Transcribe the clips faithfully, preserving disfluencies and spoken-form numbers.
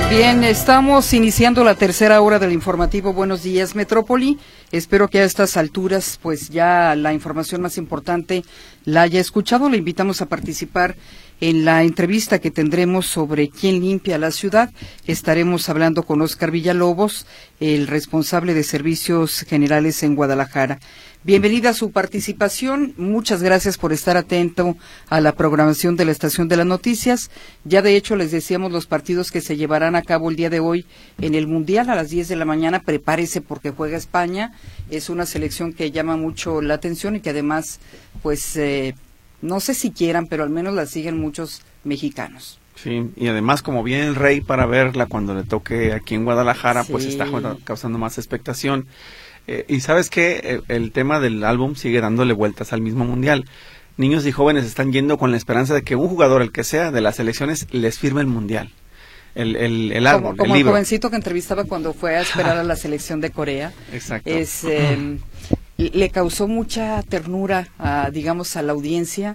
Bien, estamos iniciando la tercera hora del informativo Buenos Días Metrópoli. Espero que a estas alturas pues ya la información más importante la haya escuchado. Le invitamos a participar en la entrevista que tendremos sobre quién limpia la ciudad. Estaremos hablando con Óscar Villalobos, el responsable de Servicios Generales en Guadalajara. Bienvenida a su participación, muchas gracias por estar atento a la programación de la Estación de las Noticias. Ya de hecho les decíamos los partidos que se llevarán a cabo el día de hoy en el Mundial a las diez de la mañana. Prepárese porque juega España, es una selección que llama mucho la atención y que además, pues, eh, no sé si quieran, pero al menos la siguen muchos mexicanos. Sí, y además como viene el Rey para verla cuando le toque aquí en Guadalajara, Sí. pues está causando más expectación. Eh, y sabes que el, el tema del álbum sigue dándole vueltas al mismo mundial. Niños y jóvenes están yendo con la esperanza de que un jugador, el que sea, de las selecciones, les firme el mundial. El, el, el álbum, Como, como el el libro. jovencito que entrevistaba cuando fue a esperar a la selección de Corea. Exacto. Es, eh, le causó mucha ternura, a, digamos, a la audiencia.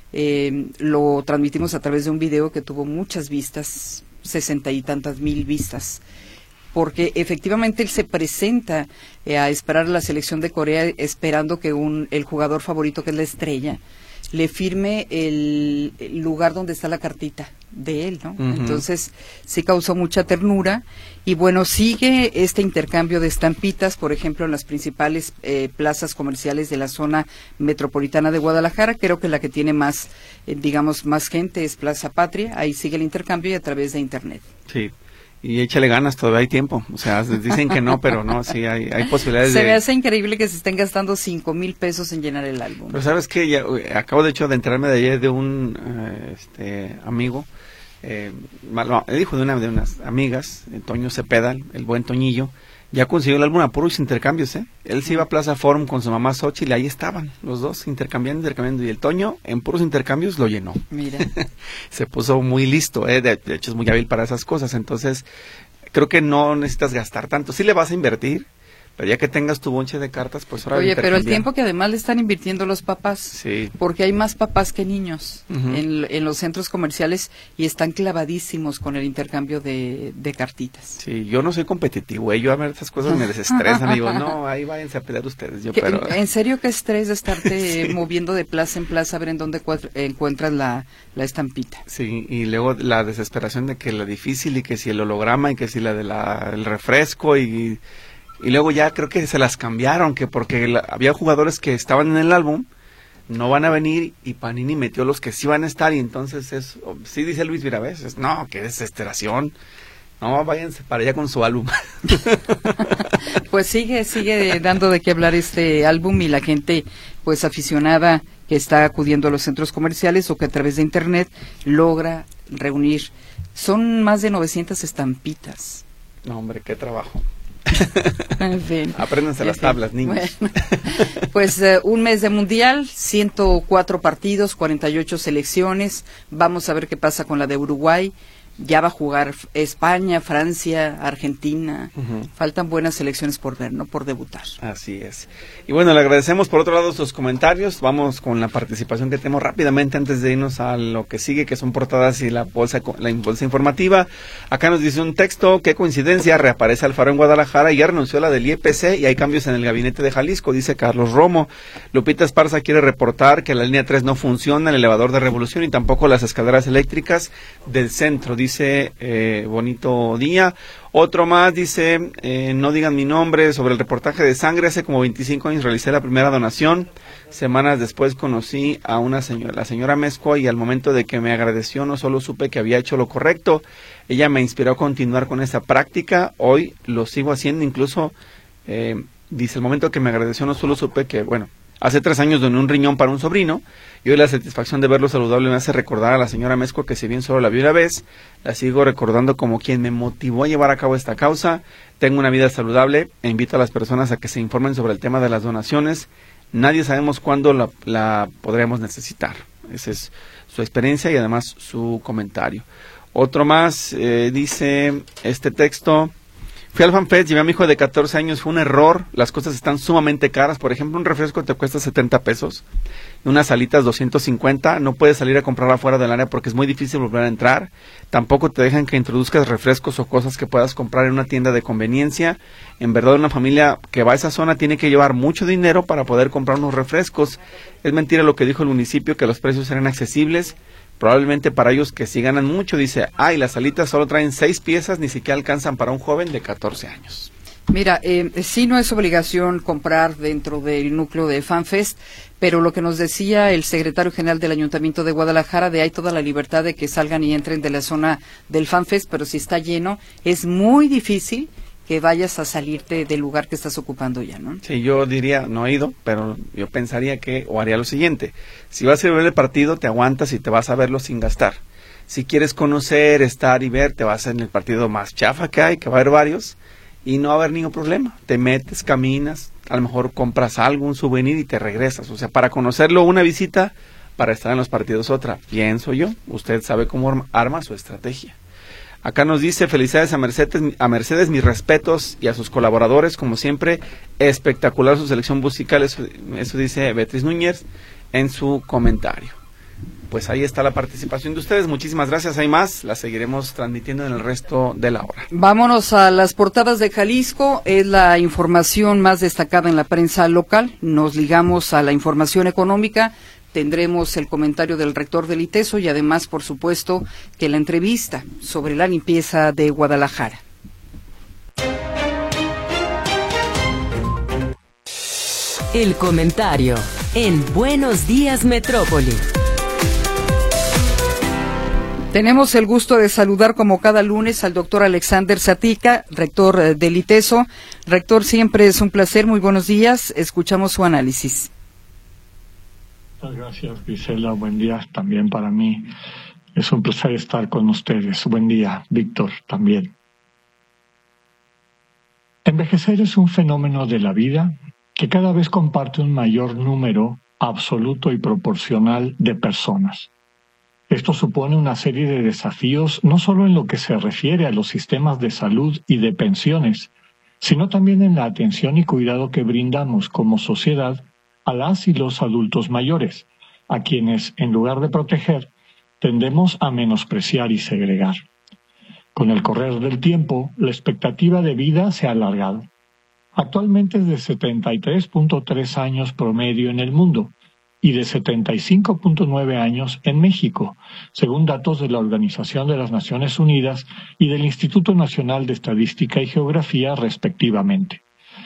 Eh, lo transmitimos a través de un video que tuvo muchas vistas, sesenta y tantas mil vistas. Porque efectivamente él se presenta eh, a esperar a la selección de Corea esperando que un el jugador favorito, que es la estrella, le firme el, el lugar donde está la cartita de él, ¿no? Uh-huh. Entonces sí causó mucha ternura y bueno, sigue este intercambio de estampitas, por ejemplo, en las principales eh, plazas comerciales de la zona metropolitana de Guadalajara. Creo que la que tiene más, eh, digamos, más gente es Plaza Patria. Ahí sigue el intercambio y a través de internet. Sí. Y échale ganas, todavía hay tiempo. O sea, dicen que no, pero no, sí, hay, hay posibilidades se de... Se me hace increíble que se estén gastando cinco mil pesos en llenar el álbum. Pero sabes que ya, acabo de hecho de enterarme de ayer de un uh, este amigo, eh, no, el hijo de una de unas amigas, Toño Cepeda, el buen Toñillo, ya consiguió el álbum a puros intercambios, ¿eh? Él se iba a Plaza Forum con su mamá Xochitl y ahí estaban los dos intercambiando, intercambiando, y el Toño en puros intercambios lo llenó. Mira. Se puso muy listo, ¿eh? De, de hecho es muy hábil para esas cosas, entonces creo que no necesitas gastar tanto. Sí le vas a invertir, pero ya que tengas tu bonche de cartas, pues ahora... Oye, pero el tiempo que además le están invirtiendo los papás, sí. Porque hay más papás que niños uh-huh. en, en los centros comerciales y están clavadísimos con el intercambio de, de cartitas. Sí, yo no soy competitivo, ¿eh? Yo a ver esas cosas me desestresan, digo, no, ahí váyanse a pelear ustedes. Yo, pero... ¿En serio qué estrés de estarte sí. moviendo de plaza en plaza a ver en dónde encuentras la, la estampita? Sí, y luego la desesperación de que la difícil y que si el holograma y que si la de la el refresco y... Y luego ya creo que se las cambiaron, que porque la, había jugadores que estaban en el álbum, no van a venir, y Panini metió los que sí van a estar, y entonces es, sí dice Luis Viraveses, no, qué desesperación, no, váyanse para allá con su álbum. Pues sigue, sigue dando de qué hablar este álbum, y la gente, pues aficionada, que está acudiendo a los centros comerciales o que a través de internet logra reunir. Son más de novecientas estampitas. No, hombre, qué trabajo. En fin. Apréndanse las tablas, niños. Bueno, pues uh, un mes de mundial, ciento cuatro partidos, cuarenta y ocho selecciones. Vamos a ver qué pasa con la de Uruguay. Ya va a jugar España, Francia, Argentina. Uh-huh. Faltan buenas selecciones por ver, no por debutar. Así es. Y bueno, le agradecemos por otro lado sus comentarios. Vamos con la participación que tenemos rápidamente antes de irnos a lo que sigue, que son portadas y la bolsa, la bolsa informativa. Acá nos dice un texto: qué coincidencia, reaparece Alfaro en Guadalajara y ya renunció a la del I E P C y hay cambios en el gabinete de Jalisco, dice Carlos Romo. Lupita Esparza quiere reportar que la línea tres no funciona, el elevador de Revolución y tampoco las escaleras eléctricas del centro, dice eh, bonito día. Otro más dice, eh, no digan mi nombre, sobre el reportaje de sangre. Hace como veinticinco años realicé la primera donación. Semanas después conocí a una señora, la señora Mezco, y al momento de que me agradeció no solo supe que había hecho lo correcto, ella me inspiró a continuar con esa práctica. Hoy lo sigo haciendo, incluso eh, dice, el momento que me agradeció no solo supe que, bueno, hace tres años doné un riñón para un sobrino, y hoy la satisfacción de verlo saludable me hace recordar a la señora Mezco, que si bien solo la vi una vez, la sigo recordando como quien me motivó a llevar a cabo esta causa. Tengo una vida saludable e invito a las personas a que se informen sobre el tema de las donaciones. Nadie sabemos cuándo la, la podremos necesitar. Esa es su experiencia y además su comentario. Otro más, eh, dice este texto: Fui al FanFest, llevé a mi hijo de catorce años, fue un error, las cosas están sumamente caras, por ejemplo, un refresco te cuesta setenta pesos, unas alitas doscientos cincuenta, no puedes salir a comprar afuera del área porque es muy difícil volver a entrar, tampoco te dejan que introduzcas refrescos o cosas que puedas comprar en una tienda de conveniencia. En verdad, una familia que va a esa zona tiene que llevar mucho dinero para poder comprar unos refrescos. Es mentira lo que dijo el municipio, que los precios eran accesibles. Probablemente para ellos que sí ganan mucho, dice, ay, las alitas solo traen seis piezas, ni siquiera alcanzan para un joven de catorce años. Mira, eh, sí no es obligación comprar dentro del núcleo de FanFest, pero lo que nos decía el secretario general del Ayuntamiento de Guadalajara, de hay toda la libertad de que salgan y entren de la zona del FanFest, pero si está lleno, es muy difícil que vayas a salirte del lugar que estás ocupando ya, ¿no? Sí, yo diría, no he ido, pero yo pensaría que, o haría lo siguiente, si vas a ver el partido, te aguantas y te vas a verlo sin gastar. Si quieres conocer, estar y ver, te vas en el partido más chafa que hay, que va a haber varios, y no va a haber ningún problema. Te metes, caminas, a lo mejor compras algo, un souvenir y te regresas. O sea, para conocerlo una visita, para estar en los partidos otra, pienso yo. Usted sabe cómo arma su estrategia. Acá nos dice, felicidades a Mercedes, a Mercedes, mis respetos, y a sus colaboradores, como siempre, espectacular su selección musical, eso, eso dice Beatriz Núñez en su comentario. Pues ahí está la participación de ustedes, muchísimas gracias, hay más, la seguiremos transmitiendo en el resto de la hora. Vámonos a las portadas de Jalisco, es la información más destacada en la prensa local, nos ligamos a la información económica. Tendremos el comentario del rector del ITESO y además, por supuesto, que la entrevista sobre la limpieza de Guadalajara. El comentario en Buenos Días Metrópoli. Tenemos el gusto de saludar como cada lunes al doctor Alexander Zatika, rector del ITESO. Rector, siempre es un placer, muy buenos días, escuchamos su análisis. Muchas gracias, Gisela. Buen día también para mí. Es un placer estar con ustedes. Buen día, Víctor, también. Envejecer es un fenómeno de la vida que cada vez comparte un mayor número absoluto y proporcional de personas. Esto supone una serie de desafíos no solo en lo que se refiere a los sistemas de salud y de pensiones, sino también en la atención y cuidado que brindamos como sociedad a las y los adultos mayores, a quienes, en lugar de proteger, tendemos a menospreciar y segregar. Con el correr del tiempo, la expectativa de vida se ha alargado. Actualmente es de setenta y tres punto tres años promedio en el mundo y de setenta y cinco punto nueve años en México, según datos de la Organización de las Naciones Unidas y del Instituto Nacional de Estadística y Geografía, respectivamente.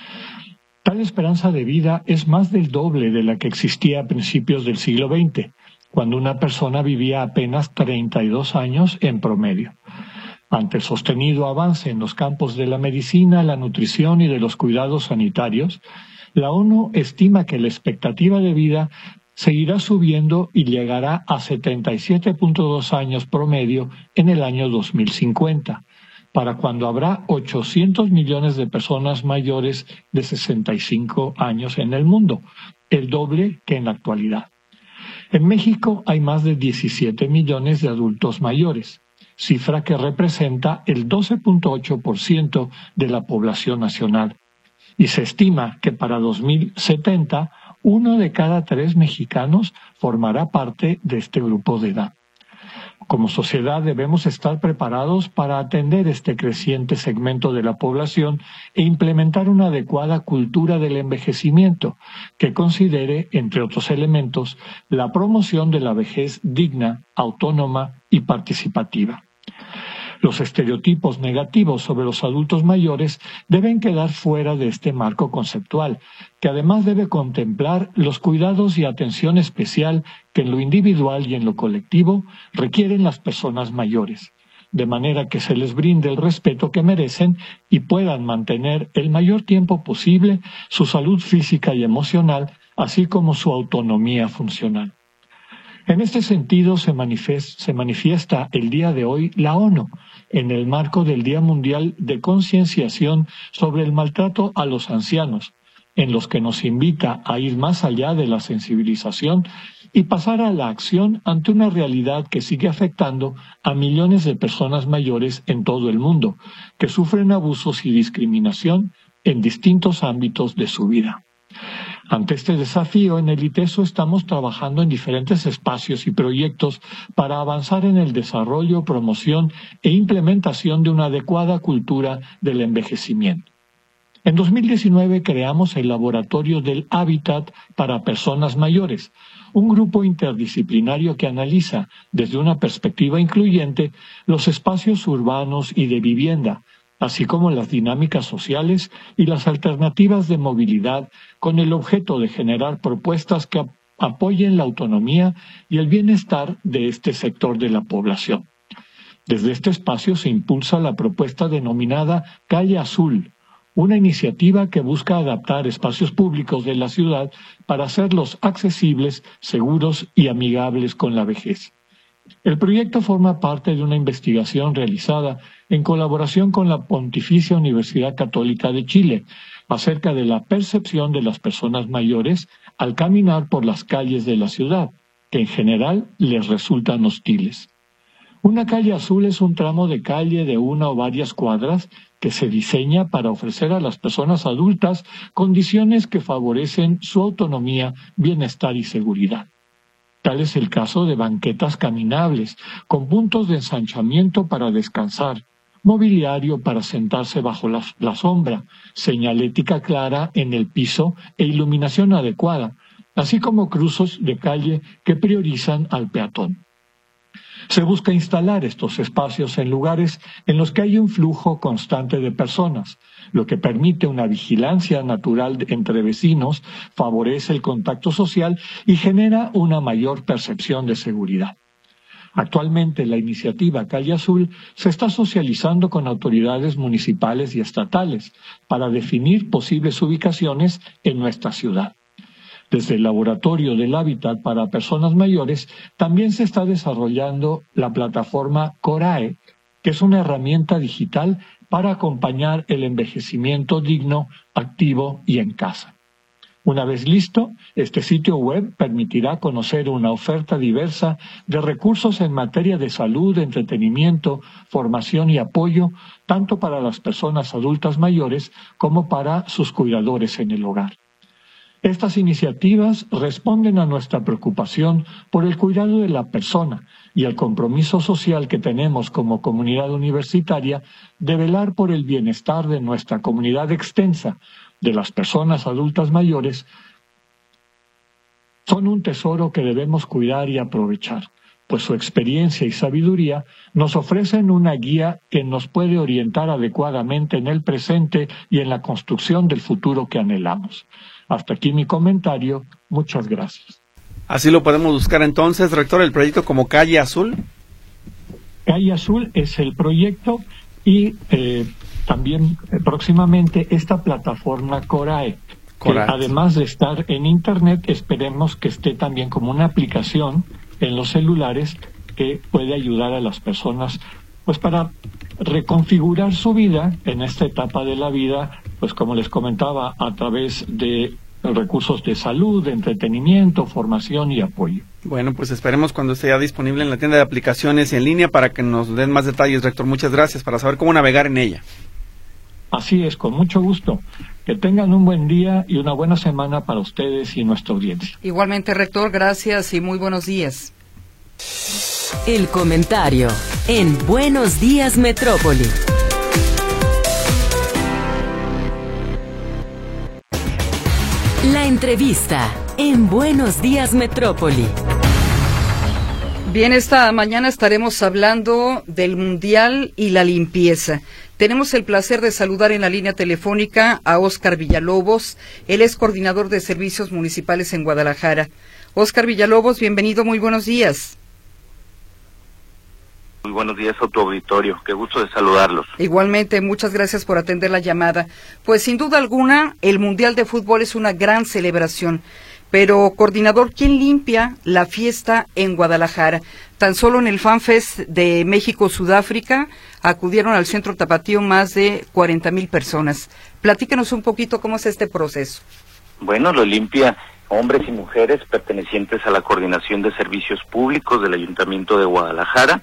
Tal esperanza de vida es más del doble de la que existía a principios del siglo veinte, cuando una persona vivía apenas treinta y dos años en promedio. Ante el sostenido avance en los campos de la medicina, la nutrición y de los cuidados sanitarios, la ONU estima que la expectativa de vida seguirá subiendo y llegará a setenta y siete punto dos años promedio en el año dos mil cincuenta. Para cuando habrá ochocientos millones de personas mayores de sesenta y cinco años en el mundo, el doble que en la actualidad. En México hay más de diecisiete millones de adultos mayores, cifra que representa el doce punto ocho por ciento de la población nacional, y se estima que para dos mil setenta, uno de cada tres mexicanos formará parte de este grupo de edad. Como sociedad debemos estar preparados para atender este creciente segmento de la población e implementar una adecuada cultura del envejecimiento que considere, entre otros elementos, la promoción de la vejez digna, autónoma y participativa. Los estereotipos negativos sobre los adultos mayores deben quedar fuera de este marco conceptual, que además debe contemplar los cuidados y atención especial que en lo individual y en lo colectivo requieren las personas mayores, de manera que se les brinde el respeto que merecen y puedan mantener el mayor tiempo posible su salud física y emocional, así como su autonomía funcional. En este sentido se manifiesta, se manifiesta el día de hoy la ONU, en el marco del Día Mundial de Concienciación sobre el Maltrato a los Ancianos, en los que nos invita a ir más allá de la sensibilización y pasar a la acción ante una realidad que sigue afectando a millones de personas mayores en todo el mundo, que sufren abusos y discriminación en distintos ámbitos de su vida. Ante este desafío, en el ITESO estamos trabajando en diferentes espacios y proyectos para avanzar en el desarrollo, promoción e implementación de una adecuada cultura del envejecimiento. En dos mil diecinueve creamos el Laboratorio del Hábitat para Personas Mayores, un grupo interdisciplinario que analiza, desde una perspectiva incluyente, los espacios urbanos y de vivienda, así como las dinámicas sociales y las alternativas de movilidad, con el objeto de generar propuestas que ap- apoyen la autonomía y el bienestar de este sector de la población. Desde este espacio se impulsa la propuesta denominada Calle Azul, una iniciativa que busca adaptar espacios públicos de la ciudad para hacerlos accesibles, seguros y amigables con la vejez. El proyecto forma parte de una investigación realizada en colaboración con la Pontificia Universidad Católica de Chile acerca de la percepción de las personas mayores al caminar por las calles de la ciudad, que en general les resultan hostiles. Una calle azul es un tramo de calle de una o varias cuadras que se diseña para ofrecer a las personas adultas condiciones que favorecen su autonomía, bienestar y seguridad. Tal es el caso de banquetas caminables, con puntos de ensanchamiento para descansar, mobiliario para sentarse bajo la, la sombra, señalética clara en el piso e iluminación adecuada, así como cruces de calle que priorizan al peatón. Se busca instalar estos espacios en lugares en los que hay un flujo constante de personas, lo que permite una vigilancia natural entre vecinos, favorece el contacto social y genera una mayor percepción de seguridad. Actualmente la iniciativa Calle Azul se está socializando con autoridades municipales y estatales para definir posibles ubicaciones en nuestra ciudad. Desde el Laboratorio del Hábitat para Personas Mayores también se está desarrollando la plataforma Corae, que es una herramienta digital para acompañar el envejecimiento digno, activo y en casa. Una vez listo, este sitio web permitirá conocer una oferta diversa de recursos en materia de salud, entretenimiento, formación y apoyo, tanto para las personas adultas mayores como para sus cuidadores en el hogar. Estas iniciativas responden a nuestra preocupación por el cuidado de la persona y al compromiso social que tenemos como comunidad universitaria de velar por el bienestar de nuestra comunidad extensa, de las personas adultas mayores. Son un tesoro que debemos cuidar y aprovechar, pues su experiencia y sabiduría nos ofrecen una guía que nos puede orientar adecuadamente en el presente y en la construcción del futuro que anhelamos. Hasta aquí mi comentario. Muchas gracias. Así lo podemos buscar entonces, rector, el proyecto como Calle Azul. Calle Azul es el proyecto y eh, también eh, próximamente esta plataforma Corae, que además de estar en Internet, esperemos que esté también como una aplicación en los celulares que puede ayudar a las personas pues para reconfigurar su vida en esta etapa de la vida, pues como les comentaba, a través de recursos de salud, de entretenimiento, formación y apoyo. Bueno, pues esperemos cuando esté ya disponible en la tienda de aplicaciones y en línea para que nos den más detalles, rector. Muchas gracias, para saber cómo navegar en ella. Así es, con mucho gusto. Que tengan un buen día y una buena semana para ustedes y nuestra audiencia. Igualmente, rector, gracias y muy buenos días. El comentario en Buenos Días Metrópoli. La entrevista en Buenos Días Metrópoli. Bien, esta mañana estaremos hablando del Mundial y la limpieza. Tenemos el placer de saludar en la línea telefónica a Óscar Villalobos. Él es coordinador de servicios municipales en Guadalajara. Óscar Villalobos, bienvenido, muy buenos días. Muy buenos días a tu auditorio, qué gusto de saludarlos. Igualmente, muchas gracias por atender la llamada. Pues sin duda alguna, el Mundial de Fútbol es una gran celebración. Pero, coordinador, ¿quién limpia la fiesta en Guadalajara? Tan solo en el FanFest de México-Sudáfrica acudieron al Centro Tapatío más de cuarenta mil personas. Platícanos un poquito cómo es este proceso. Bueno, lo limpia hombres y mujeres pertenecientes a la Coordinación de Servicios Públicos del Ayuntamiento de Guadalajara.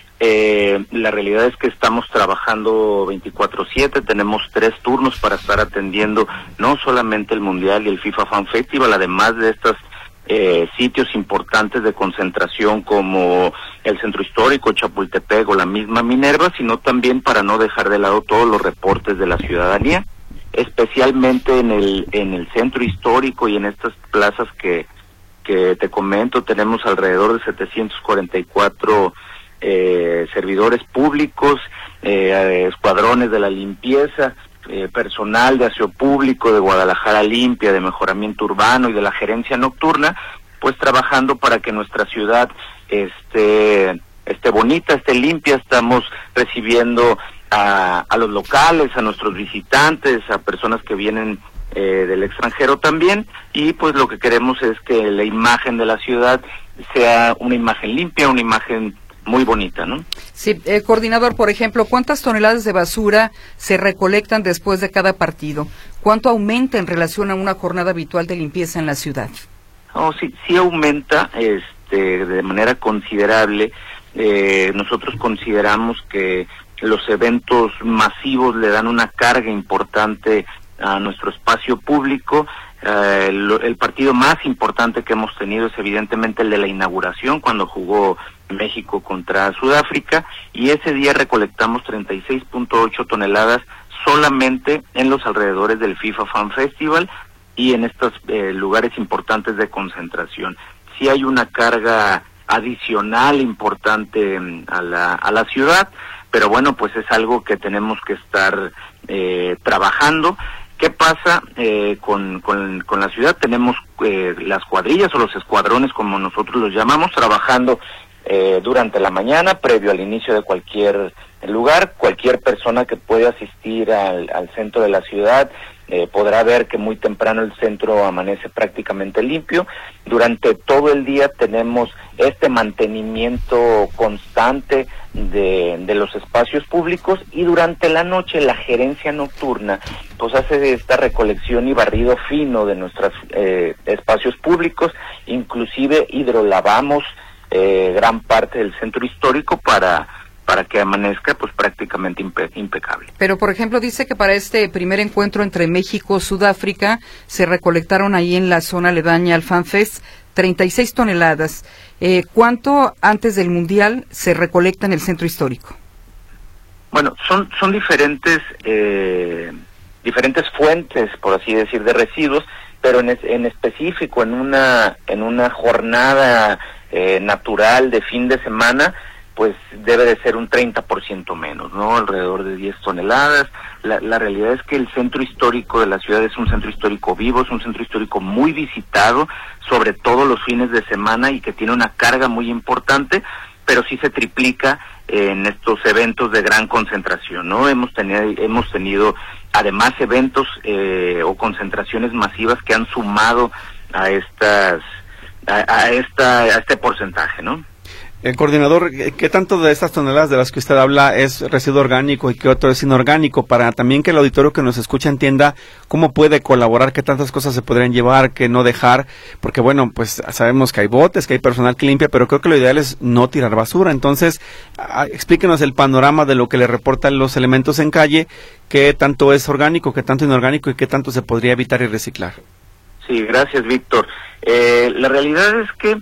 Eh, la realidad es que estamos trabajando veinticuatro siete, tenemos tres turnos para estar atendiendo no solamente el Mundial y el FIFA Fan Festival, además de estos eh, sitios importantes de concentración como el Centro Histórico, Chapultepec o la misma Minerva, sino también para no dejar de lado todos los reportes de la ciudadanía, especialmente en el en el Centro Histórico y en estas plazas que, que te comento. Tenemos alrededor de setecientos cuarenta y cuatro Eh, servidores públicos, eh, escuadrones de la limpieza, eh, personal de aseo público, de Guadalajara Limpia, de mejoramiento urbano y de la gerencia nocturna, pues trabajando para que nuestra ciudad esté, esté bonita, esté limpia. Estamos recibiendo a, a los locales, a nuestros visitantes, a personas que vienen eh, del extranjero también, y pues lo que queremos es que la imagen de la ciudad sea una imagen limpia, una imagen muy bonita, ¿no? Sí, eh, coordinador, por ejemplo, ¿cuántas toneladas de basura se recolectan después de cada partido? ¿Cuánto aumenta en relación a una jornada habitual de limpieza en la ciudad? Oh, sí, sí aumenta, este, de manera considerable. Eh, nosotros consideramos que los eventos masivos le dan una carga importante a nuestro espacio público. Uh, el, el partido más importante que hemos tenido es evidentemente el de la inauguración, cuando jugó México contra Sudáfrica, y ese día recolectamos treinta y seis punto ocho toneladas solamente en los alrededores del FIFA Fan Festival y en estos eh, lugares importantes de concentración. Sí hay una carga adicional importante a la, a la ciudad, pero bueno, pues es algo que tenemos que estar eh, trabajando. ¿Qué pasa eh, con, con, con la ciudad? Tenemos eh, las cuadrillas o los escuadrones, como nosotros los llamamos, trabajando eh, durante la mañana, previo al inicio de cualquier lugar. Cualquier persona que pueda asistir al, al centro de la ciudad eh, podrá ver que muy temprano el centro amanece prácticamente limpio. Durante todo el día tenemos este mantenimiento constante de, de los espacios públicos, y durante la noche la gerencia nocturna pues hace esta recolección y barrido fino de nuestros eh, espacios públicos. Inclusive hidrolavamos eh, gran parte del centro histórico para para que amanezca pues prácticamente impe impecable. Pero, por ejemplo, dice que para este primer encuentro entre México y Sudáfrica se recolectaron ahí en la zona aledaña al FanFest treinta y seis toneladas. Eh, ¿Cuánto antes del Mundial se recolecta en el centro histórico? Bueno, son son diferentes eh, diferentes fuentes, por así decir, de residuos, pero en, es, en específico en una en una jornada eh, natural de fin de semana, pues debe de ser un treinta por ciento menos, ¿no? Alrededor de diez toneladas. La, la realidad es que el centro histórico de la ciudad es un centro histórico vivo, es un centro histórico muy visitado, sobre todo los fines de semana, y que tiene una carga muy importante, pero sí se triplica en estos eventos de gran concentración, ¿no? Hemos tenido, hemos tenido además eventos eh, o concentraciones masivas que han sumado a estas, a, a esta, a este porcentaje, ¿no? El coordinador, ¿qué tanto de estas toneladas de las que usted habla es residuo orgánico y qué otro es inorgánico? Para también que el auditorio que nos escucha entienda cómo puede colaborar, qué tantas cosas se podrían llevar, qué no dejar, porque bueno, pues sabemos que hay botes, que hay personal que limpia, pero creo que lo ideal es no tirar basura. Entonces, a, explíquenos el panorama de lo que le reportan los elementos en calle, qué tanto es orgánico, qué tanto inorgánico y qué tanto se podría evitar y reciclar. Sí, gracias, Víctor. Eh, la realidad es que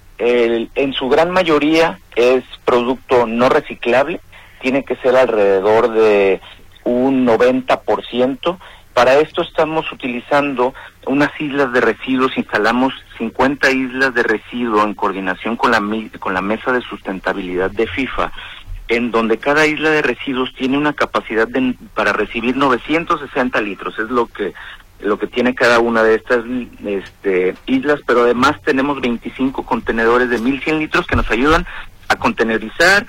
El, en su gran mayoría es producto no reciclable, tiene que ser alrededor de un noventa por ciento. Para esto estamos utilizando unas islas de residuos, instalamos cincuenta islas de residuo en coordinación con la, con la Mesa de Sustentabilidad de FIFA, en donde cada isla de residuos tiene una capacidad de, para recibir novecientos sesenta litros, es lo que lo que tiene cada una de estas este, islas, pero además tenemos veinticinco contenedores de mil cien litros que nos ayudan a contenerizar,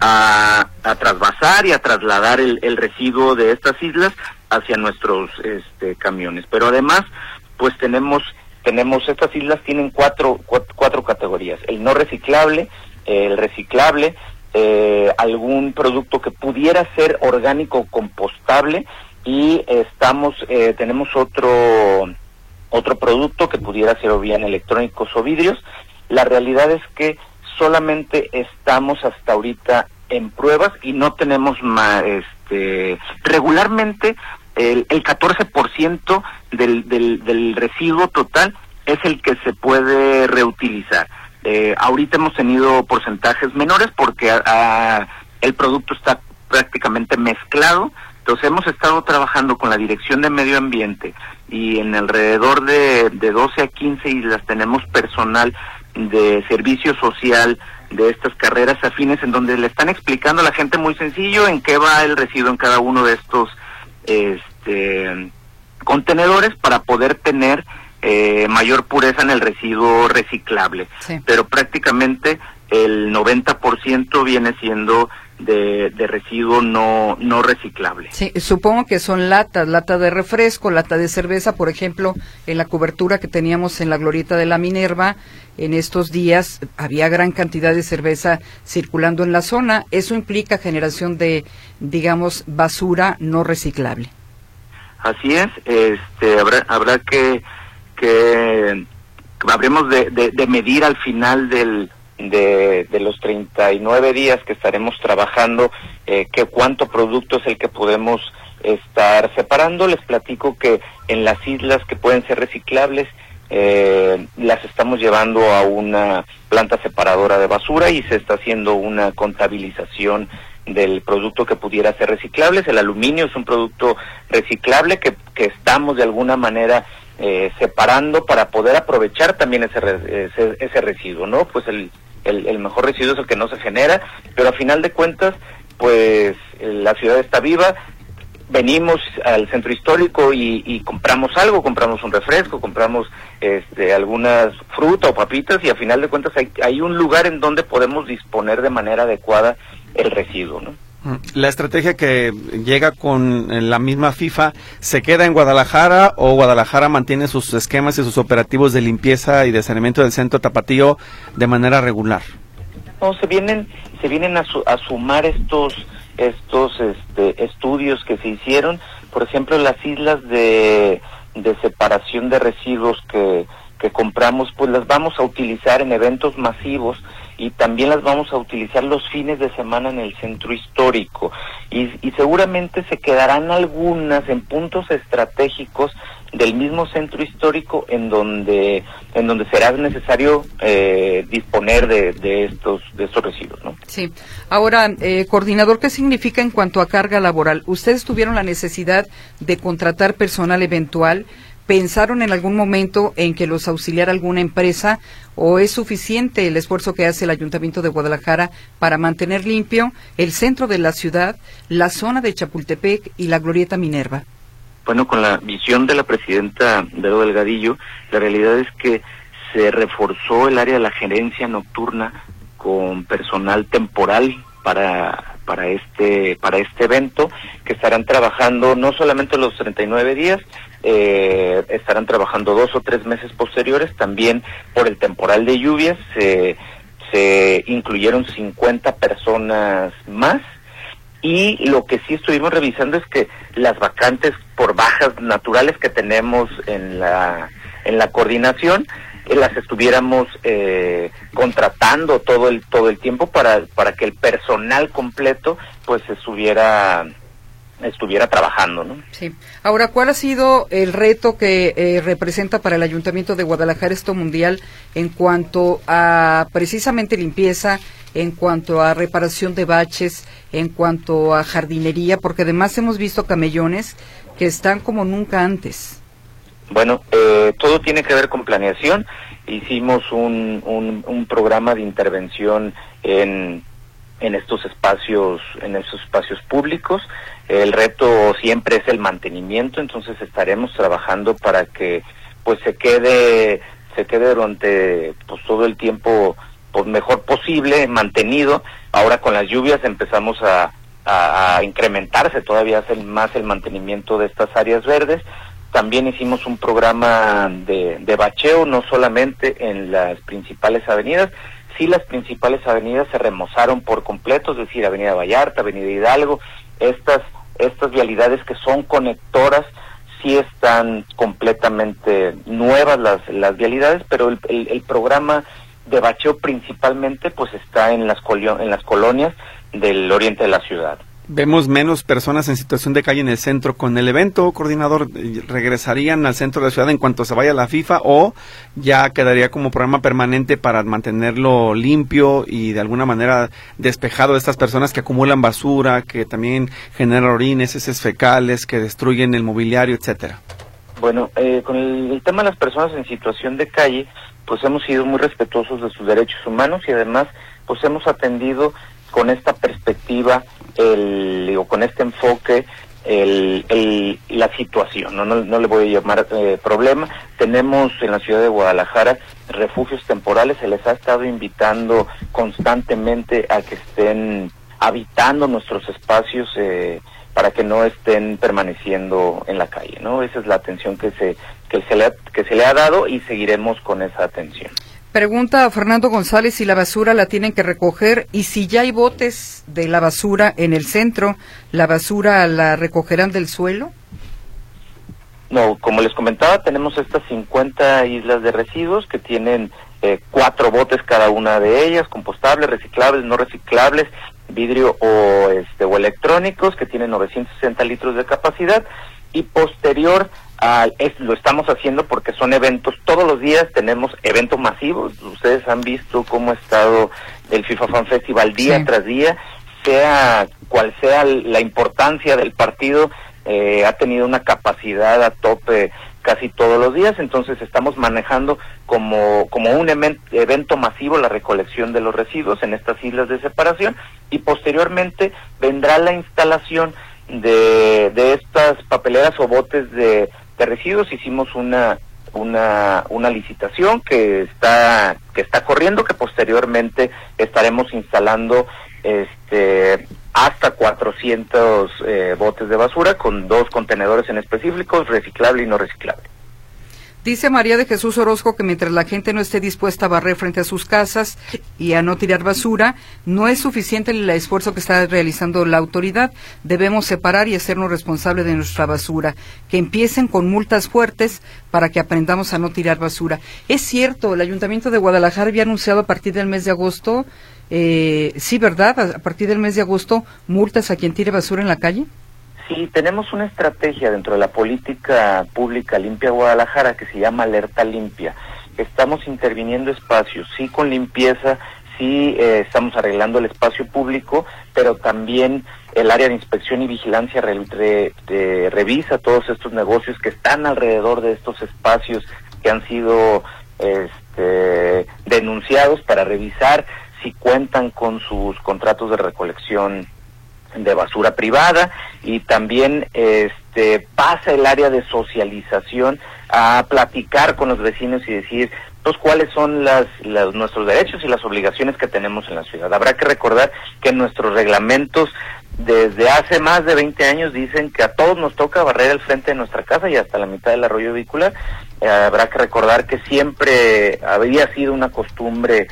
a, a trasvasar y a trasladar el, el residuo de estas islas hacia nuestros este, camiones. Pero además, pues tenemos, tenemos estas islas tienen cuatro, cuatro, cuatro categorías: el no reciclable, el reciclable, eh, algún producto que pudiera ser orgánico compostable, y estamos eh, tenemos otro otro producto que pudiera ser o bien electrónicos o vidrios. La realidad es que solamente estamos hasta ahorita en pruebas y no tenemos más, este, regularmente el, el catorce por ciento del, del, del residuo total es el que se puede reutilizar. Eh, ahorita hemos tenido porcentajes menores porque a, a, el producto está prácticamente mezclado. Entonces hemos estado trabajando con la Dirección de Medio Ambiente y en alrededor de, de doce a quince islas tenemos personal de servicio social de estas carreras afines en donde le están explicando a la gente muy sencillo en qué va el residuo en cada uno de estos este, contenedores para poder tener eh, mayor pureza en el residuo reciclable. Sí. Pero prácticamente el noventa por ciento viene siendo de, de residuo no no reciclable. Sí, supongo que son latas, lata de refresco, lata de cerveza, por ejemplo, en la cobertura que teníamos en la glorieta de la Minerva, en estos días había gran cantidad de cerveza circulando en la zona. Eso implica generación de, digamos, basura no reciclable. Así es, este habrá habrá que que habremos de, de, de medir al final del De, de los treinta y nueve días que estaremos trabajando, eh, que cuánto producto es el que podemos estar separando. Les platico que en las islas que pueden ser reciclables, eh, las estamos llevando a una planta separadora de basura y se está haciendo una contabilización del producto que pudiera ser reciclable. El aluminio es un producto reciclable que, que estamos de alguna manera eh, separando para poder aprovechar también ese, ese, ese residuo, ¿no? Pues el El, el mejor residuo es el que no se genera, pero a final de cuentas, pues la ciudad está viva, venimos al centro histórico y, y compramos algo, compramos un refresco, compramos este, algunas frutas o papitas y a final de cuentas hay, hay un lugar en donde podemos disponer de manera adecuada el residuo, ¿no? La estrategia que llega con la misma FIFA, ¿se queda en Guadalajara o Guadalajara mantiene sus esquemas y sus operativos de limpieza y de saneamiento del centro Tapatío de manera regular? No, se vienen se vienen a, su, a sumar estos estos este, estudios que se hicieron, por ejemplo, las islas de, de separación de residuos que, que compramos, pues las vamos a utilizar en eventos masivos y también las vamos a utilizar los fines de semana en el centro histórico y, y seguramente se quedarán algunas en puntos estratégicos del mismo centro histórico en donde en donde será necesario eh, disponer de, de estos de estos residuos, ¿no? Sí. Ahora, eh, coordinador, ¿qué significa en cuanto a carga laboral? ¿Ustedes tuvieron la necesidad de contratar personal eventual? ¿Pensaron en algún momento en que los auxiliara alguna empresa o es suficiente el esfuerzo que hace el Ayuntamiento de Guadalajara para mantener limpio el centro de la ciudad, la zona de Chapultepec y la glorieta Minerva? Bueno, con la visión de la presidenta Vero Delgadillo, la realidad es que se reforzó el área de la gerencia nocturna con personal temporal para para este para este evento, que estarán trabajando no solamente los treinta y nueve días, eh, estarán trabajando dos o tres meses posteriores. También por el temporal de lluvias se se incluyeron cincuenta personas más. Y lo que sí estuvimos revisando es que las vacantes por bajas naturales que tenemos en la en la coordinación eh, las estuviéramos eh, contratando todo el todo el tiempo para para que el personal completo pues estuviera estuviera trabajando, ¿no? Sí. Ahora, ¿cuál ha sido el reto que eh, representa para el Ayuntamiento de Guadalajara esto mundial en cuanto a precisamente limpieza, en cuanto a reparación de baches, en cuanto a jardinería? Porque además hemos visto camellones que están como nunca antes. Bueno, eh, todo tiene que ver con planeación. Hicimos un, un, un programa de intervención en en estos espacios en estos espacios públicos. El reto siempre es el mantenimiento, entonces estaremos trabajando para que pues se quede se quede durante pues todo el tiempo pues mejor posible mantenido. Ahora con las lluvias empezamos a, a, a incrementarse todavía el, más el mantenimiento de estas áreas verdes. También hicimos un programa de, de bacheo, no solamente en las principales avenidas. Sí, las principales avenidas se remozaron por completo, es decir, Avenida Vallarta, Avenida Hidalgo, estas estas vialidades que son conectoras sí están completamente nuevas las, las vialidades, pero el, el, el programa de bacheo principalmente pues está en las, colio, en las colonias del oriente de la ciudad. Vemos menos personas en situación de calle en el centro. Con el evento, coordinador, ¿regresarían al centro de la ciudad en cuanto se vaya la FIFA o ya quedaría como programa permanente para mantenerlo limpio y de alguna manera despejado de estas personas que acumulan basura, que también generan orines, heces fecales, que destruyen el mobiliario, etcétera? Bueno, eh, con el, el tema de las personas en situación de calle, pues hemos sido muy respetuosos de sus derechos humanos y además pues hemos atendido con esta perspectiva, el, digo, con este enfoque, el, el, la situación, no, no, no le voy a llamar eh, problema. Tenemos en la ciudad de Guadalajara refugios temporales, se les ha estado invitando constantemente a que estén habitando nuestros espacios eh, para que no estén permaneciendo en la calle, ¿no? Esa es la atención que se que se le ha, que se le ha dado y seguiremos con esa atención. Pregunta a Fernando González si la basura la tienen que recoger y si ya hay botes de la basura en el centro, ¿la basura la recogerán del suelo? No, como les comentaba, tenemos estas cincuenta islas de residuos que tienen eh, cuatro botes cada una de ellas, compostables, reciclables, no reciclables, vidrio o este o electrónicos, que tienen novecientos sesenta litros de capacidad, y posterior a es, lo estamos haciendo porque son eventos, todos los días tenemos eventos masivos. Ustedes han visto cómo ha estado el FIFA Fan Festival día sí. tras día, sea cual sea la importancia del partido, eh, ha tenido una capacidad a tope casi todos los días, entonces estamos manejando como como un evento masivo la recolección de los residuos en estas islas de separación, y posteriormente vendrá la instalación de de estas papeleras o botes de, de residuos. Hicimos una una una licitación que está que está corriendo, que posteriormente estaremos instalando este hasta cuatrocientos eh, botes de basura con dos contenedores en específico, reciclable y no reciclable. Dice María de Jesús Orozco que mientras la gente no esté dispuesta a barrer frente a sus casas y a no tirar basura, no es suficiente el esfuerzo que está realizando la autoridad. Debemos separar y hacernos responsables de nuestra basura. Que empiecen con multas fuertes para que aprendamos a no tirar basura. Es cierto, el Ayuntamiento de Guadalajara había anunciado a partir del mes de agosto, eh, sí, ¿verdad? A partir del mes de agosto, multas a quien tire basura en la calle. Sí, tenemos una estrategia dentro de la política pública Limpia Guadalajara que se llama Alerta Limpia. Estamos interviniendo espacios, sí con limpieza, sí eh, estamos arreglando el espacio público, pero también el área de inspección y vigilancia re, re, re, revisa todos estos negocios que están alrededor de estos espacios que han sido este, denunciados, para revisar si cuentan con sus contratos de recolección de basura privada, y también este pasa el área de socialización a platicar con los vecinos y decir pues cuáles son las, las nuestros derechos y las obligaciones que tenemos en la ciudad. Habrá que recordar que nuestros reglamentos desde hace más de veinte años dicen que a todos nos toca barrer el frente de nuestra casa y hasta la mitad del arroyo vehicular. Eh, habrá que recordar que siempre había sido una costumbre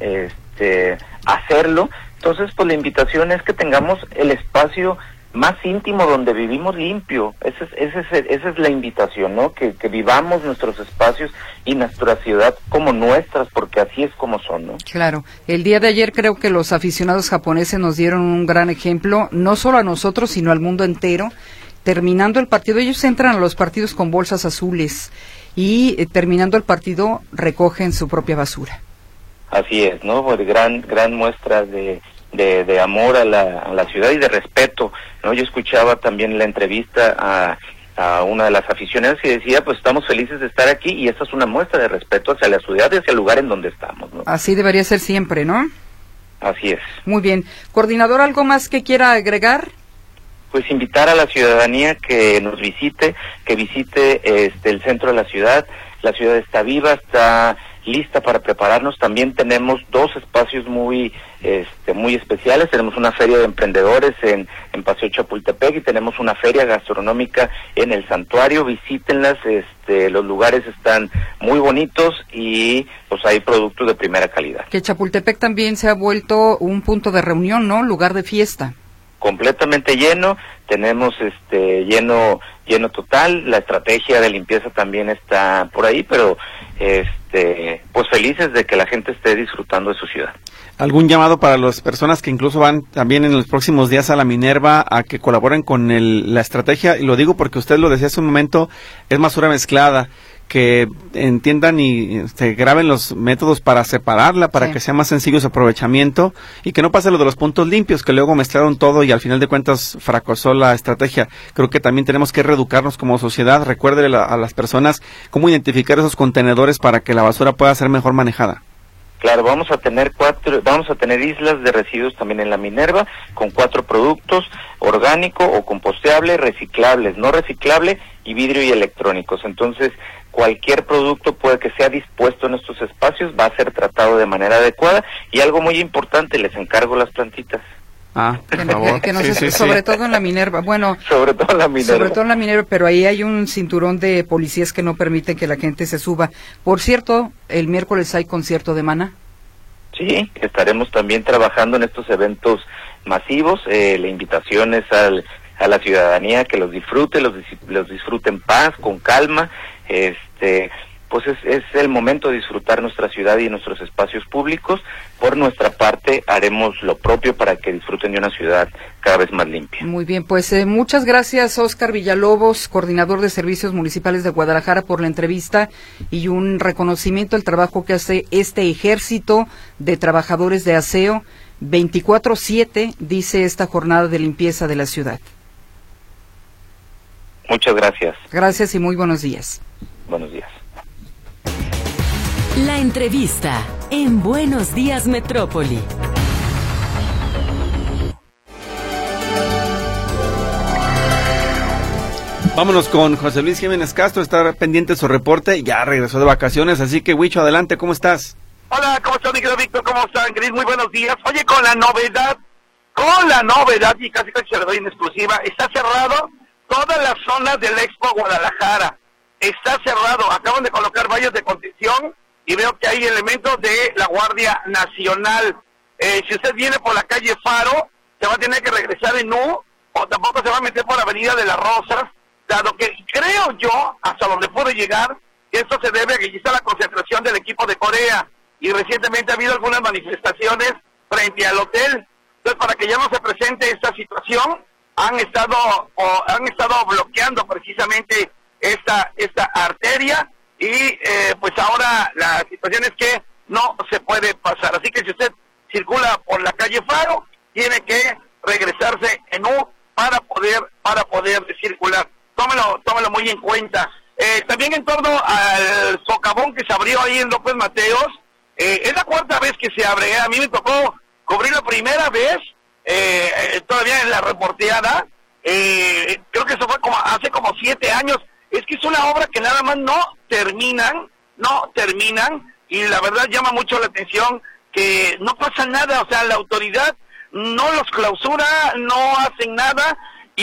este hacerlo. Entonces, pues la invitación es que tengamos el espacio más íntimo donde vivimos limpio. Esa es, esa es, esa es la invitación, ¿no? Que, que vivamos nuestros espacios y nuestra ciudad como nuestras, porque así es como son, ¿no? Claro. El día de ayer creo que los aficionados japoneses nos dieron un gran ejemplo, no solo a nosotros, sino al mundo entero. Terminando el partido, ellos entran a los partidos con bolsas azules y eh, terminando el partido recogen su propia basura. Así es, ¿no? Pues gran gran muestra de, de, de amor a la, a la ciudad y de respeto, ¿no? Yo escuchaba también la entrevista a, a una de las aficionadas que decía, pues estamos felices de estar aquí y esta es una muestra de respeto hacia la ciudad y hacia el lugar en donde estamos, ¿no? Así debería ser siempre, ¿no? Así es. Muy bien. Coordinador, ¿algo más que quiera agregar? Pues invitar a la ciudadanía que nos visite, que visite este el centro de la ciudad. La ciudad está viva, está lista para prepararnos. También tenemos dos espacios muy este muy especiales. Tenemos una feria de emprendedores en, en Paseo Chapultepec y tenemos una feria gastronómica en el Santuario. Visítenlas, este los lugares están muy bonitos y pues hay productos de primera calidad. Que Chapultepec también se ha vuelto un punto de reunión, ¿no? Lugar de fiesta. completamente lleno, tenemos este lleno lleno total, la estrategia de limpieza también está por ahí, pero este pues felices de que la gente esté disfrutando de su ciudad. ¿Algún llamado para las personas que incluso van también en los próximos días a la Minerva a que colaboren con el, la estrategia? Y lo digo porque usted lo decía hace un momento, es basura mezclada, que entiendan y este, graben los métodos para separarla, para sí. que sea más sencillo su aprovechamiento y que no pase lo de los puntos limpios, que luego mezclaron todo y al final de cuentas fracasó la estrategia. Creo que también tenemos que reeducarnos como sociedad. Recuérdele a las personas cómo identificar esos contenedores para que la basura pueda ser mejor manejada. Claro, vamos a tener cuatro, vamos a tener islas de residuos también en la Minerva, con cuatro productos: orgánico o composteable, reciclables, no reciclable y vidrio y electrónicos. Entonces, cualquier producto puede que sea dispuesto en estos espacios, va a ser tratado de manera adecuada, y algo muy importante, les encargo las plantitas. Ah, por que, favor. que, que no sí, se, sí, sobre sí. todo en la Minerva, bueno, sobre todo en la Minerva. Sobre todo en la Minerva, pero ahí hay un cinturón de policías que no permiten que la gente se suba. Por cierto, el miércoles hay concierto de Maná. Sí, estaremos también trabajando en estos eventos masivos. Eh, la invitación es al, a la ciudadanía que los disfrute, los, los disfrute en paz, con calma. Este, pues es, es el momento de disfrutar nuestra ciudad y nuestros espacios públicos. Por nuestra parte, haremos lo propio para que disfruten de una ciudad cada vez más limpia. Muy bien, pues eh, muchas gracias, Óscar Villalobos, coordinador de Servicios Municipales de Guadalajara, por la entrevista y un reconocimiento al trabajo que hace este ejército de trabajadores de aseo. veinticuatro siete, dice esta jornada de limpieza de la ciudad. Muchas gracias. Gracias y muy buenos días. Buenos días. La entrevista en Buenos Días Metrópoli. Vámonos con José Luis Jiménez Castro, está pendiente de su reporte, ya regresó de vacaciones, así que Huicho, adelante, ¿cómo estás? Hola, ¿cómo estás, mi querido Víctor? ¿Cómo están, Gris? Muy buenos días. Oye, con la novedad, con la novedad, y casi casi se le doy en exclusiva, está cerrado toda la zona del Expo Guadalajara. Está cerrado, acaban de colocar vallas de contención y veo que hay elementos de la Guardia Nacional. Eh, si usted viene por la calle Faro, se va a tener que regresar en U, o tampoco se va a meter por la Avenida de las Rosas, dado que creo yo, hasta donde puede llegar, que esto se debe a que aquí está la concentración del equipo de Corea, y recientemente ha habido algunas manifestaciones frente al hotel. Entonces, para que ya no se presente esta situación, han estado o han estado bloqueando precisamente esta esta arteria, y eh, pues ahora la situación es que no se puede pasar. Así que si usted circula por la calle Faro, tiene que regresarse en U para poder para poder circular. Tómelo, tómelo muy en cuenta. Eh, también en torno al socavón que se abrió ahí en López Mateos, eh, es la cuarta vez que se abre. A mí me tocó cubrir la primera vez, eh, todavía en la reporteada, eh, creo que eso fue como hace como siete años. Es que es una obra que nada más no terminan, no terminan, y la verdad llama mucho la atención que no pasa nada. O sea, la autoridad no los clausura, no hacen nada,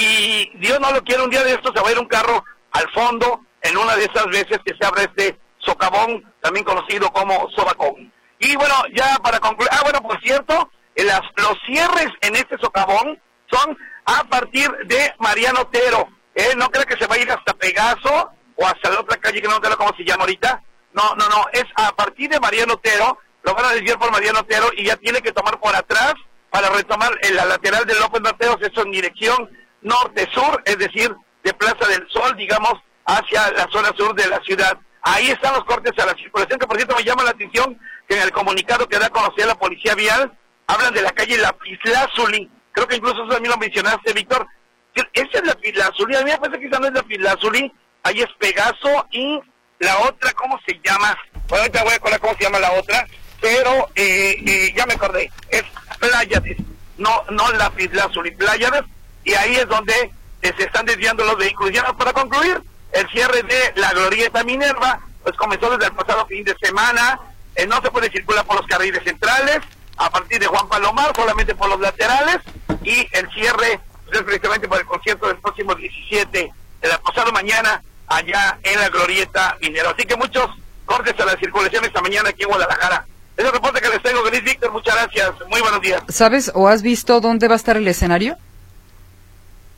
y Dios no lo quiere, un día de estos se va a ir un carro al fondo en una de esas veces que se abre este socavón, también conocido como sobacón. Y bueno, ya para concluir, ah bueno, por cierto, las, los cierres en este socavón son a partir de Mariano Otero. Eh, no creo que se va a ir hasta Pegaso o hasta la otra calle que no sé cómo se llama ahorita. No, no, no, es a partir de Mariano Otero, lo van a desviar por Mariano Otero y ya tiene que tomar por atrás para retomar en la lateral de López Mateos, eso en dirección norte-sur, es decir, de Plaza del Sol, digamos, hacia la zona sur de la ciudad. Ahí están los cortes a la circulación, que por cierto me llama la atención que en el comunicado que da a conocer la Policía Vial, hablan de la calle Lapislázuli. Creo que incluso eso también lo mencionaste, Víctor. Esa es la Lapislázuli, a mí me parece que esa no es Lapislázuli, ahí es Pegaso, y la otra, ¿cómo se llama? Bueno, ahorita voy a acordar cómo se llama la otra, pero eh, eh, ya me acordé, es Pláyades, no, no Lapislázuli, Pláyades, y ahí es donde eh, se están desviando los vehículos. Ya para concluir, el cierre de la Glorieta Minerva, pues comenzó desde el pasado fin de semana, eh, no se puede circular por los carriles centrales, a partir de Juan Palomar, solamente por los laterales, y el cierre pues, es precisamente por el concierto del próximo diecisiete, de la pasado mañana, allá en la Glorieta Minerva. Así que muchos cortes a la circulación esta mañana aquí en Guadalajara. Es el reporte que les tengo, Gris Víctor, muchas gracias, muy buenos días. ¿Sabes o has visto dónde va a estar el escenario?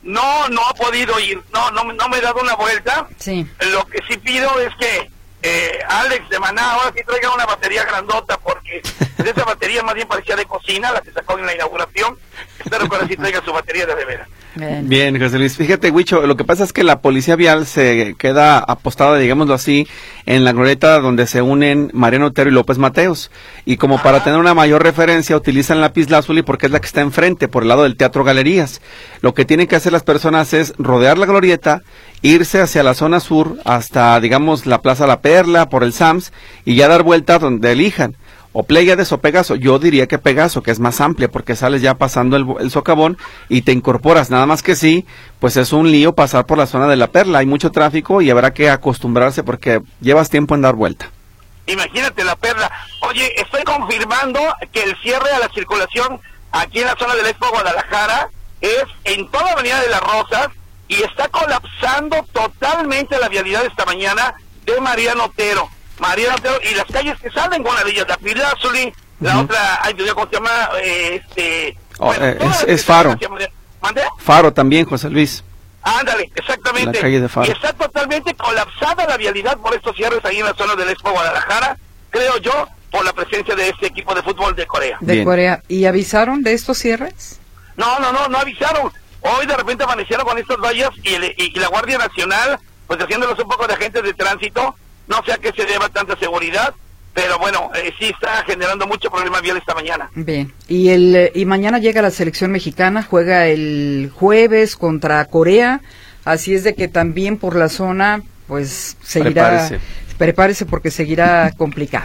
no, no ha podido ir, no, no, no me he dado una vuelta. Sí. Lo que sí pido es que eh, Alex de Maná ahora sí traiga una batería grandota, porque esa batería más bien parecía de cocina, la que sacó en la inauguración. Espero que ahora sí traiga su batería de de veras. Bien. Bien, José Luis. Fíjate, Huicho, lo que pasa es que la policía vial se queda apostada, digámoslo así, en la glorieta donde se unen Mariano Otero y López Mateos. Y como Ajá. para tener una mayor referencia, utilizan lapislázuli porque es la que está enfrente, por el lado del Teatro Galerías. Lo que tienen que hacer las personas es rodear la glorieta, irse hacia la zona sur, hasta, digamos, la Plaza La Perla, por el Sams, y ya dar vuelta donde elijan. O Pléyades o Pegaso. Yo diría que Pegaso, que es más amplia, porque sales ya pasando el, el socavón y te incorporas. Nada más que sí, pues es un lío pasar por la zona de La Perla. Hay mucho tráfico y habrá que acostumbrarse porque llevas tiempo en dar vuelta. Imagínate La Perla. Oye, estoy confirmando que el cierre a la circulación aquí en la zona del Expo Guadalajara es en toda Avenida de las Rosas y está colapsando totalmente la vialidad esta mañana de Mariano Otero. Mariano Otero y las calles que salen con la villa de Pilázuli, la Uh-huh. otra, ay, ¿cómo se llama? Eh, este, Oh, bueno, eh, todas es- las es que Faro. salen hacia Mariano- ¿Mande? Faro también, José Luis. Ándale, exactamente. La calle de Faro. Y está totalmente colapsada la vialidad por estos cierres ahí en la zona del Expo Guadalajara, creo yo, por la presencia de este equipo de fútbol de Corea. De Bien. Corea. ¿Y avisaron de estos cierres? No, no, no, no avisaron. Hoy de repente amanecieron con estas vallas y, el- y la Guardia Nacional, pues haciéndolos un poco de agentes de tránsito, no sé a qué se deba tanta seguridad, pero bueno, eh, sí está generando mucho problema vial esta mañana. Bien. Y el eh, y mañana llega la selección mexicana, juega el jueves contra Corea, así es de que también por la zona, pues seguirá, Prepárese. prepárese porque seguirá complicada.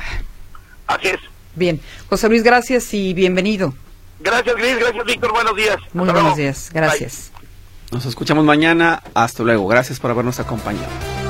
Así es. Bien, José Luis, gracias y bienvenido. Gracias, Gris, gracias, Víctor, buenos días. Muy Hasta buenos luego. días, Bye. gracias. Nos escuchamos mañana. Hasta luego. Gracias por habernos acompañado.